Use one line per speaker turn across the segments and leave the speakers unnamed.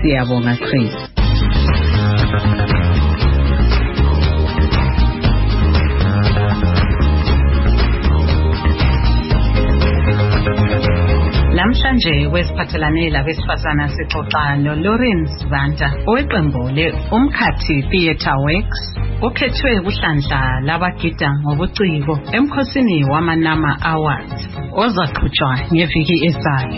Siyabonga Chris. Namhlanje kwesiphathelane labesifazana sixoxa noLauren Sibanda oweqembu le-Umkhathi Theatre Works okhethwe kuhlandla labagida ngobuciko emkhosini wamaNama Awards ozaqhutshwa ngeviki ezayo.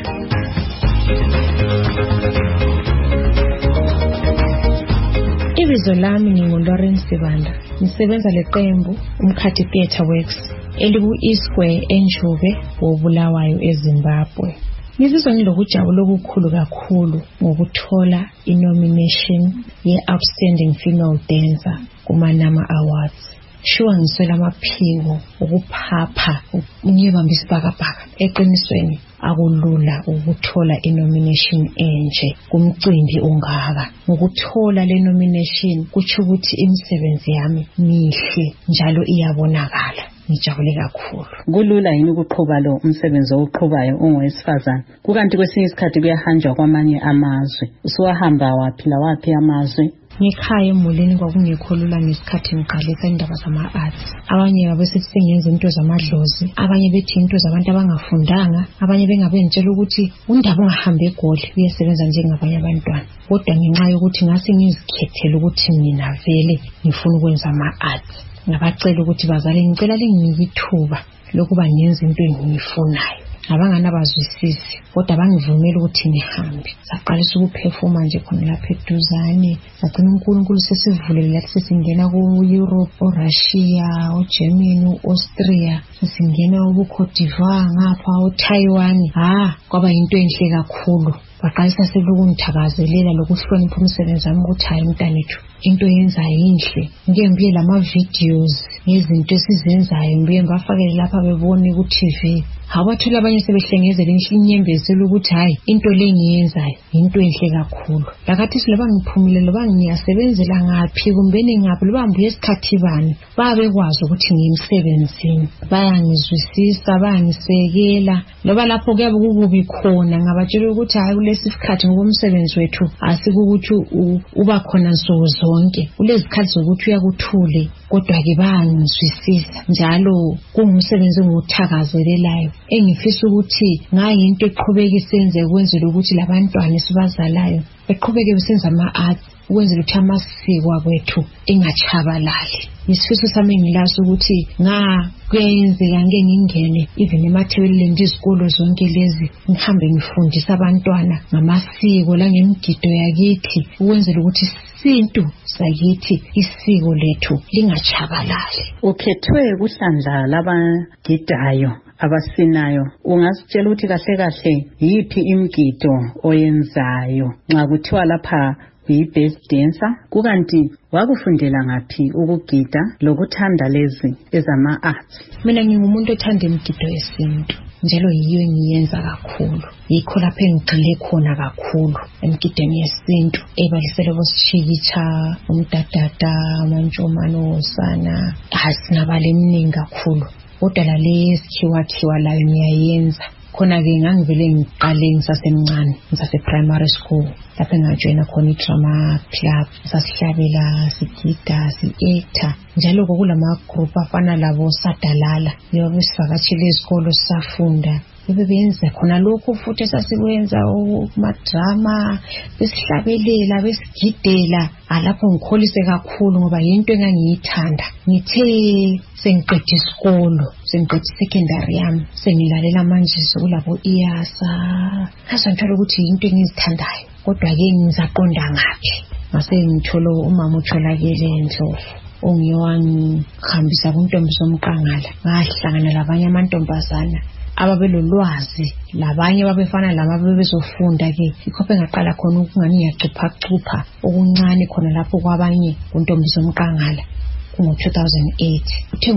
Ibizo lami nginguLauren Sibanda, ngisebenza leqembu Umkhathi Theatre Works eliku-ESquare eNjube woBulawayo eZimbabwe. Ngizizwa ngilokujabula okukhulu kakhulu ngokuthola i-nomination ye-Outstanding Female Dancer kumaNama Awards. Sure ngiswela amaphiko ukuphapha ngibamba isibhakabhaka. Eqinisweni akulula ukuthola i-nomination enje kumcimbi ongaka. Ngokuthola le nomination kutsho ukuthi imisebenzi yami mihle njalo iyabonakala. Ngijabule kakhulu.
Kulula yini ukuqhuba lo umsebenzi oqhubayo ungowesifazana? Kukanti kwesinye isikhathi kuyahanjwa kwamanye amazwe. Usuwahamba waphi amazwe?
Ngekhaya emulini kwakungekho lula ngesikhathi ngiqalisa indaba zama-arts. Abanye babesithi sengenza into zamadlozi, abanye bethi into zabantu abangafundanga, abanye bengabentshela ukuthi undaba ungahambe eGoli uyesebenza njengabanye abantwana. Kodwa ngenxa yokuthi ngase ngizikhethele ukuthi mina vele ngifuna ukwenza ama-arts, ngabacela ukuthi bazali ngicela lenginike ithuba lokuba ngenze into engiyifunayo. Abangana bazwisisi kodwa bangivumela ukuthi ngihambe. Saqalisa ukuperforma nje khona lapha eduzane. Sagcina uNkulunkulu sesivulele lathi sesingena ku-Europe, oRussia, oGermany, oAustria, sesingena kuCote d'Ivoire ngapha, oTaiwan. Kwaba yinto enhle kakhulu. Baqalisa selokungithakazelela lokuhlonipha umsebenzi wami ukuthi hayi mntanethu into yenzayo inhle. Ngike ngibuye lama-videos ngezinto esizenzayo, ngibuye ngibafakele lapha bebone ku-TV. Abathula abanye sebehlengezela inyembezelo ukuthi hayi into le ngiyenzayo into enhle kakhulu. Lakathi siloba ngiphumile loba ngiyasebenzela ngaphi kumbeni ngaphi loba ngibuye esikhathi bani babekwazi ukuthi ngiyemsebenzini, bayangizwisisa, bayangisekela. Loba lapho kuyabe kukubi khona ngabatshela ukuthi hayi kulesi sikhathi ngokomsebenzi wethu asikukuthi uba khona nsuku zonke, kulezikhathi zokuthi uyakuthule kodwa ke bayangizwisisa. Njalo kungumsebenzi engiwuthakazelelayo engifisa ukuthi ngayinto eqhubeka isenze ukwenzela ukuthi labantwana esibazalayo beqhubeke besenza ama-arts ukwenzela ukuthi amasiko akwethu engachabalali. Isifiso sami ngilaso ukuthi kuyenzeka ngeke ngingene even emathebeleni izikolo zonke lezi ngihambe ngifundisa abantwana ngamasiko la ngemigido yakithi ukwenzela ukuthi isintu sakithi isiko lethu lingachabalali.
Ukhethwe kuhlandla labagidayo abasinayo. Ungasitshela ukuthi kahle kahle yiphi imigido oyenzayo nxa kuthiwa lapha uyi-best dancer? Kukanti wakufundela ngaphi ukugida lokuthanda lezi ezama-arts?
Mina ngingumuntu othanda imigido yesintu njalo yiyo engiyenza kakhulu. Yikho lapho engigxile khona kakhulu emigidweni yesintu ebalisele bosishikitsha, umdadada, amantshomane, osana. Sinabale eminingi kakhulu kodwa lale esikhiwa layo ngiyayenza. Khona-ke ngangivele ngiqale ngisasemncane, ngisase-primary school lapho engajoyina khona i-drama club. Sasihlabela, sigida, si-actor. Njalo kulama-group afana labo Sadalala yobe sivakatshile izikolo sisafunda. Bebenza khona lokho futhi esasikwenza kuma-drama, besihlabelela, besigidela. Lapho ngikholise kakhulu ngoba yinto engangiyithanda. Ngithe sengiqeda isikolo, sengiqeda secondary yami, sengilalela manje kulabo IASA. Ngazithola ukuthi yinto engizithandayo kodwa-ke ngizaqonda ngaphi. Ngase ngithola umama utholakele eNdlovu ongiyowangihambisa kuntombi zomqangala. Ngahlangana labanye amantombazana ababelolwazi, labanye babefana laba bebezofunda-ke. Yikho engaqala khona ukungani ngiyacupha okuncane khona lapho kwabanye kuntombi zomqangala ngo-2008. Uthe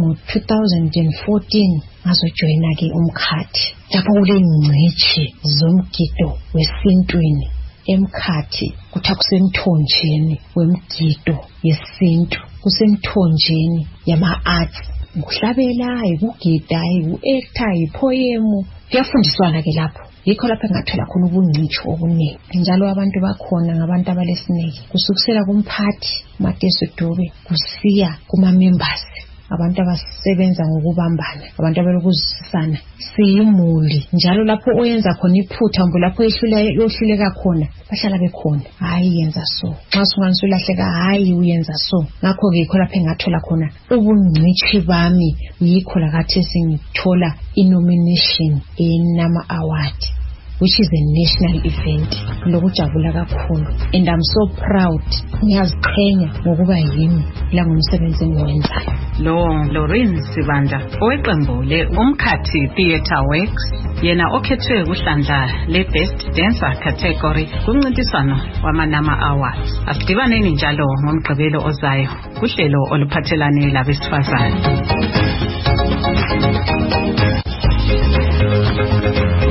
ngo-2014 ngazojoyina-ke Umkhathi lapho kulengcitshi zomgido wesintwini eMkhathi. Kuthiwa kusemthonjeni wemigido yesintu, kusemthonjeni yama-arts. Ukuhlabela, ukugida, uku-actor, ipoyemu. Kuyafundiswana ke lapho. yikho lapho engathola khona ubungcitshi obuningi. Njalo abantu bakhona ngabantu abalesineke, kusukisela kumphathi uMatesu Dube kusiya kuma-members, abantu abasebenza ngokubambana, abantu abalokuzisana. Siyimuli njalo lapho oyenza khona iphutha mbu lapho yohluleka khona bahlala bekhona, hayi yenza so, nxa sunganisulahleka, hayi uyenza so. Ngakho-ke yikho lapho engathola khona ubungcitshi bami, yikho lakathi sengithola i-nomination eNama Award, which is a national event. Lokujabula kakhulu, and I'm so proud, ngiyaziqhenya ngokuba yimi la ngomsebenzi engiwenzayo.
Lorraine Sibanda oweqembu le-Umkhathi Theatre Works, yena okhethwe kuhlandla le-Best Dancer category kumncintiswano wama-Nama Awards. Asidibaneni njalo ngoMgqibelo ozayo kuhlelo oluphathelane labesifazane.